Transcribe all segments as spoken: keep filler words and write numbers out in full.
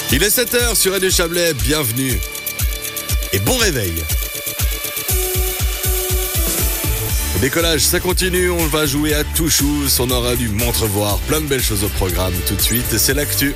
Il est sept heures sur Radio Chablais, bienvenue et bon réveil. Le décollage, ça continue, on va jouer à Touchous, on aura du montre-voir, plein de belles choses au programme. Tout de suite, c'est l'actu.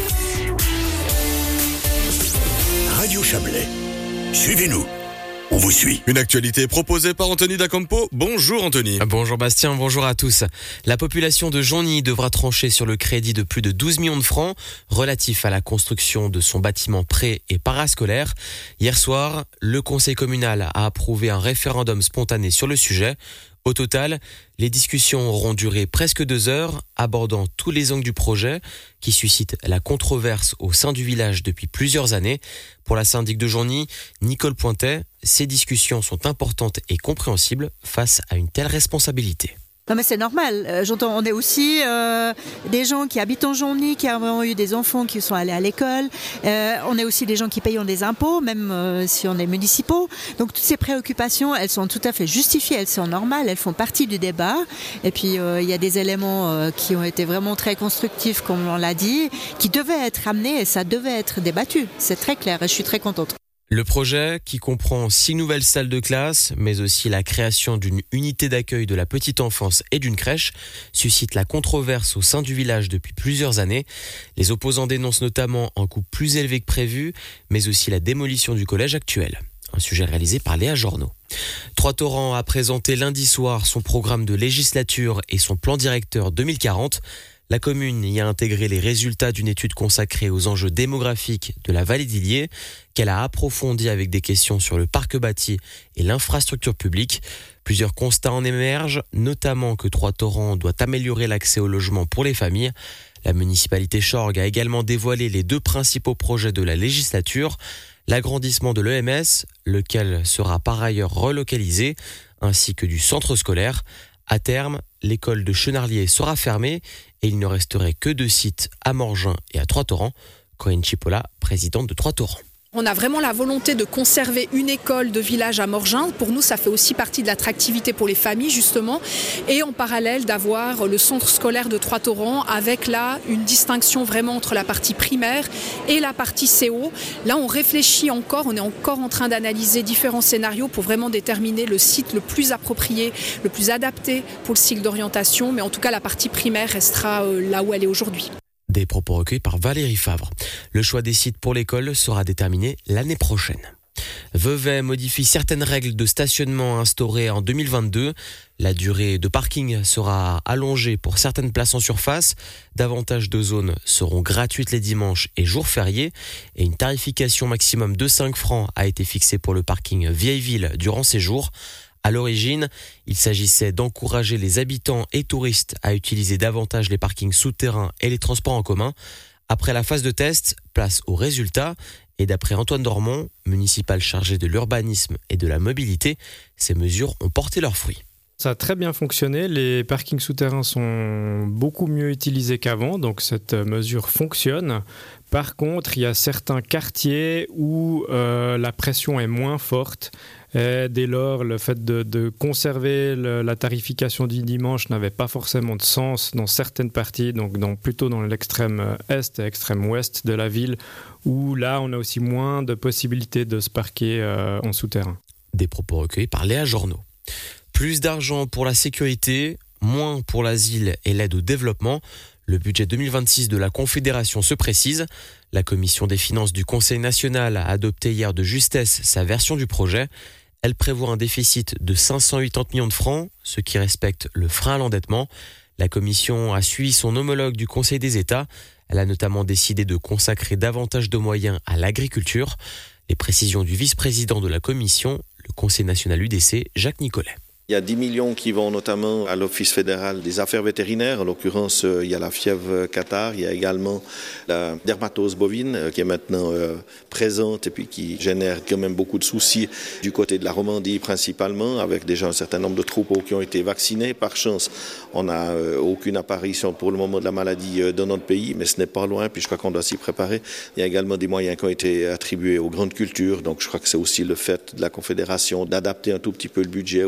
Radio Chablais, suivez-nous. On vous suit. Une actualité proposée par Anthony Dacampo. Bonjour Anthony. Bonjour Bastien, bonjour à tous. La population de Jonny devra trancher sur le crédit de plus de douze millions de francs relatif à la construction de son bâtiment pré- et parascolaire. Hier soir, le conseil communal a approuvé un référendum spontané sur le sujet. Au total, les discussions auront duré presque deux heures, abordant tous les angles du projet qui suscite la controverse au sein du village depuis plusieurs années. Pour la syndic de Jonny, Nicole Pointet, ces discussions sont importantes et compréhensibles face à une telle responsabilité. Non mais c'est normal, euh, j'entends, on est aussi euh, des gens qui habitent en Jonny, qui ont eu des enfants qui sont allés à l'école, euh, on est aussi des gens qui payent des impôts, même euh, si on est municipaux, donc toutes ces préoccupations, elles sont tout à fait justifiées, elles sont normales, elles font partie du débat, et puis il euh, y a des éléments euh, qui ont été vraiment très constructifs, comme on l'a dit, qui devaient être amenés et ça devait être débattu, c'est très clair et je suis très contente. Le projet, qui comprend six nouvelles salles de classe, mais aussi la création d'une unité d'accueil de la petite enfance et d'une crèche, suscite la controverse au sein du village depuis plusieurs années. Les opposants dénoncent notamment un coût plus élevé que prévu, mais aussi la démolition du collège actuel. Un sujet réalisé par Léa Journeau. Trois-Torrents a présenté lundi soir son programme de législature et son plan directeur deux mille quarante. La commune y a intégré les résultats d'une étude consacrée aux enjeux démographiques de la vallée d'Illier, qu'elle a approfondie avec des questions sur le parc bâti et l'infrastructure publique. Plusieurs constats en émergent, notamment que Trois-Torrents doit améliorer l'accès au logement pour les familles. La municipalité Chorgues a également dévoilé les deux principaux projets de la législature, l'agrandissement de l'E M S, lequel sera par ailleurs relocalisé, ainsi que du centre scolaire. À terme, l'école de Chenarlier sera fermée et il ne resterait que deux sites à Morgin et à Trois-Torrents. Corinne Chipola, présidente de Trois-Torrents. On a vraiment la volonté de conserver une école de village à Morgin. Pour nous, ça fait aussi partie de l'attractivité pour les familles, justement. Et en parallèle, d'avoir le centre scolaire de Trois-Torrents avec là une distinction vraiment entre la partie primaire et la partie C O. Là, on réfléchit encore, on est encore en train d'analyser différents scénarios pour vraiment déterminer le site le plus approprié, le plus adapté pour le cycle d'orientation. Mais en tout cas, la partie primaire restera là où elle est aujourd'hui. Des propos recueillis par Valérie Favre. Le choix des sites pour l'école sera déterminé l'année prochaine. Vevey modifie certaines règles de stationnement instaurées en deux mille vingt-deux. La durée de parking sera allongée pour certaines places en surface. Davantage de zones seront gratuites les dimanches et jours fériés. Et une tarification maximum de cinq francs a été fixée pour le parking Vieille Ville durant ces jours. À l'origine, il s'agissait d'encourager les habitants et touristes à utiliser davantage les parkings souterrains et les transports en commun. Après la phase de test, place aux résultats. Et d'après Antoine Dormont, municipal chargé de l'urbanisme et de la mobilité, ces mesures ont porté leurs fruits. Ça a très bien fonctionné, les parkings souterrains sont beaucoup mieux utilisés qu'avant, donc cette mesure fonctionne. Par contre, il y a certains quartiers où euh, la pression est moins forte. Et dès lors, le fait de, de conserver le, la tarification du dimanche n'avait pas forcément de sens dans certaines parties, donc dans, plutôt dans l'extrême est et l'extrême ouest de la ville, où là, on a aussi moins de possibilités de se parquer euh, en souterrain. Des propos recueillis par Léa Journeau. Plus d'argent pour la sécurité, moins pour l'asile et l'aide au développement. Le budget deux mille vingt-six de la Confédération se précise. La commission des finances du Conseil national a adopté hier de justesse sa version du projet. Elle prévoit un déficit de cinq cent quatre-vingt-dix millions de francs, ce qui respecte le frein à l'endettement. La commission a suivi son homologue du Conseil des États. Elle a notamment décidé de consacrer davantage de moyens à l'agriculture. Les précisions du vice-président de la commission, le Conseil national U D C, Jacques Nicolet. Il y a dix millions qui vont notamment à l'Office fédéral des affaires vétérinaires. En l'occurrence, il y a la fièvre catarrhe. Il y a également la dermatose bovine qui est maintenant euh, présente et puis qui génère quand même beaucoup de soucis du côté de la Romandie principalement, avec déjà un certain nombre de troupeaux qui ont été vaccinés. Par chance, on n'a euh, aucune apparition pour le moment de la maladie euh, dans notre pays, mais ce n'est pas loin, puis je crois qu'on doit s'y préparer. Il y a également des moyens qui ont été attribués aux grandes cultures, donc je crois que c'est aussi le fait de la Confédération d'adapter un tout petit peu le budget aussi en fonction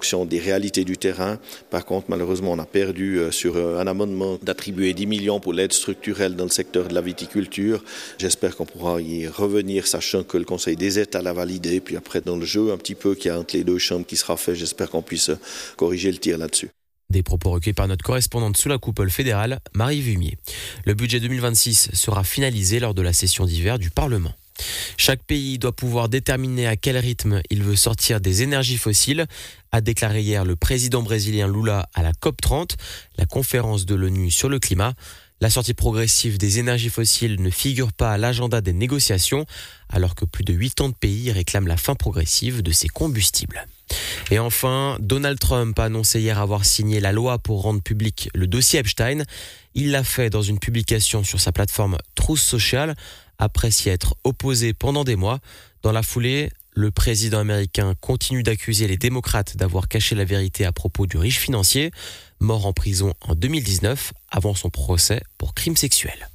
fonction des réalités du terrain. Par contre, malheureusement, on a perdu euh, sur euh, un amendement d'attribuer dix millions pour l'aide structurelle dans le secteur de la viticulture. J'espère qu'on pourra y revenir, sachant que le Conseil des États l'a validé. Puis après, dans le jeu un petit peu qu'il y a entre les deux chambres qui sera fait, j'espère qu'on puisse corriger le tir là-dessus. Des propos recueillis par notre correspondante sous la coupole fédérale, Marie Vumier. Le budget deux mille vingt-six sera finalisé lors de la session d'hiver du Parlement. Chaque pays doit pouvoir déterminer à quel rythme il veut sortir des énergies fossiles, a déclaré hier le président brésilien Lula à la COP trente, la conférence de l'ONU sur le climat. La sortie progressive des énergies fossiles ne figure pas à l'agenda des négociations, alors que plus de quatre-vingts pays réclament la fin progressive de ces combustibles. Et enfin, Donald Trump a annoncé hier avoir signé la loi pour rendre public le dossier Epstein. Il l'a fait dans une publication sur sa plateforme Truth Social, après s'y être opposé pendant des mois. Dans la foulée, le président américain continue d'accuser les démocrates d'avoir caché la vérité à propos du riche financier, mort en prison en deux mille dix-neuf, avant son procès pour crime sexuel.